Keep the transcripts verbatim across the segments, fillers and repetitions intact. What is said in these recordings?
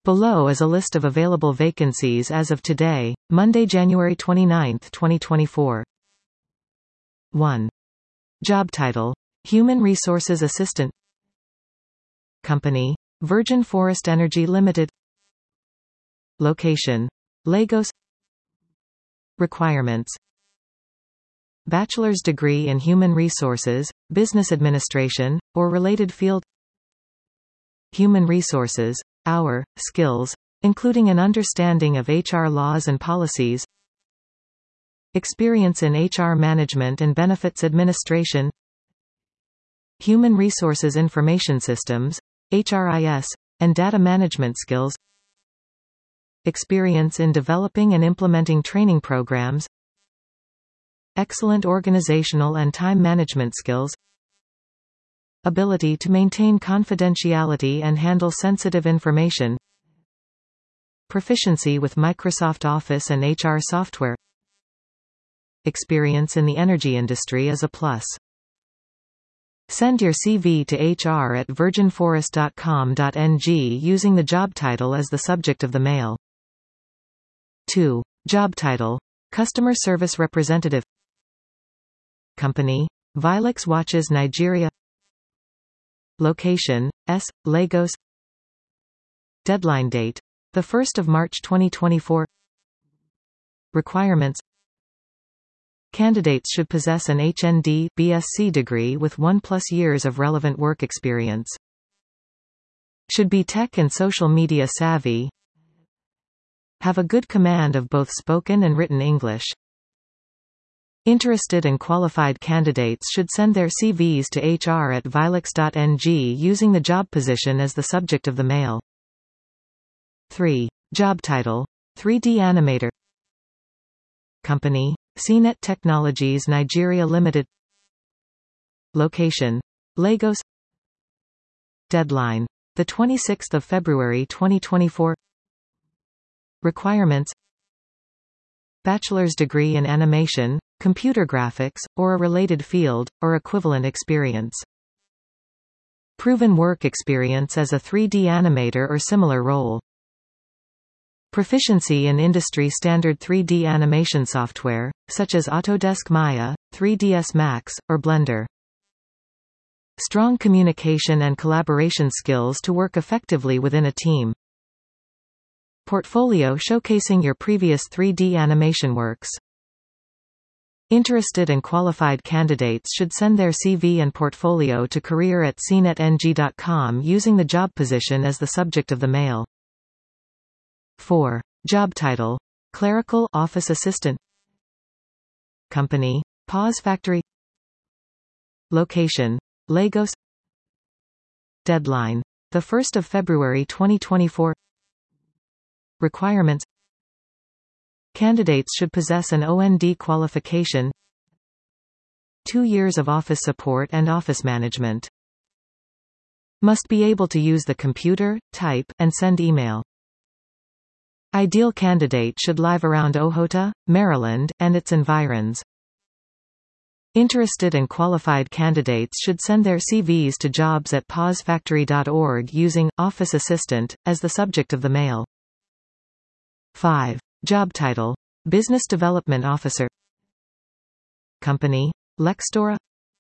Below is a list of available vacancies as of today, Monday, January twenty-ninth, twenty twenty-four. one. Job title: Human Resources Assistant. Company: Virgin Forest Energy Limited. Location: Lagos. Requirements: Bachelor's degree in Human Resources, Business Administration, or related field. Human Resources, hour, skills, including an understanding of H R laws and policies. Experience in H R management and benefits administration. Human Resources Information Systems, H R I S, and data management skills. Experience in developing and implementing training programs. Excellent organizational and time management skills. Ability to maintain confidentiality and handle sensitive information. Proficiency with Microsoft Office and H R software. Experience in the energy industry is a plus. Send your C V to H R at virgin forest dot com dot N G using the job title as the subject of the mail. two. Job title: Customer Service Representative. Company: Vilux Watches Nigeria. Location: S. Lagos. Deadline date: the first of March twenty twenty-four. Requirements: Candidates should possess an H N D B S c degree with one plus years of relevant work experience. Should be tech and social media savvy. Have a good command of both spoken and written English. Interested and qualified candidates should send their C Vs to H R at vilux dot N G using the job position as the subject of the mail. three. Job title: three D Animator. Company: C net Technologies Nigeria Limited. Location: Lagos. Deadline: the twenty-sixth of February twenty twenty-four. Requirements: Bachelor's degree in animation, computer graphics, or a related field, or equivalent experience. Proven work experience as a three D animator or similar role. Proficiency in industry standard three D animation software, such as Autodesk Maya, three D S Max, or Blender. Strong communication and collaboration skills to work effectively within a team. Portfolio showcasing your previous three D animation works. Interested and qualified candidates should send their C V and portfolio to career at c net N G dot com using the job position as the subject of the mail. four. Job title: Clerical Office Assistant. Company: Pause Factory. Location: Lagos. Deadline: the first of February twenty twenty-four. Requirements: Candidates should possess an O N D qualification. Two years of office support and office management. Must be able to use the computer, type, and send email. Ideal candidate should live around Ohota, Maryland, and its environs. Interested and qualified candidates should send their C Vs to jobs at pause factory dot org using Office Assistant as the subject of the mail. five. Job title: Business Development Officer. Company: Lextora.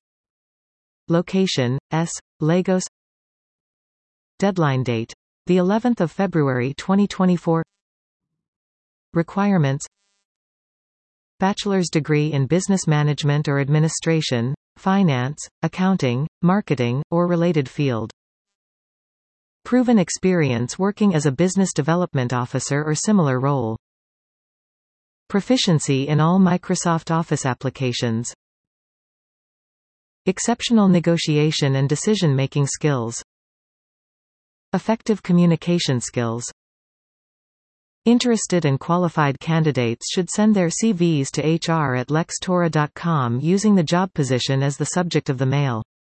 Location: S. Lagos. Deadline date: the eleventh of February twenty twenty-four. Requirements: Bachelor's degree in business management or administration, finance, accounting, marketing, or related field. Proven experience working as a business development officer or similar role. Proficiency in all Microsoft Office applications. Exceptional negotiation and decision-making skills. Effective communication skills. Interested and qualified candidates should send their C Vs to H R at lextora dot com using the job position as the subject of the mail.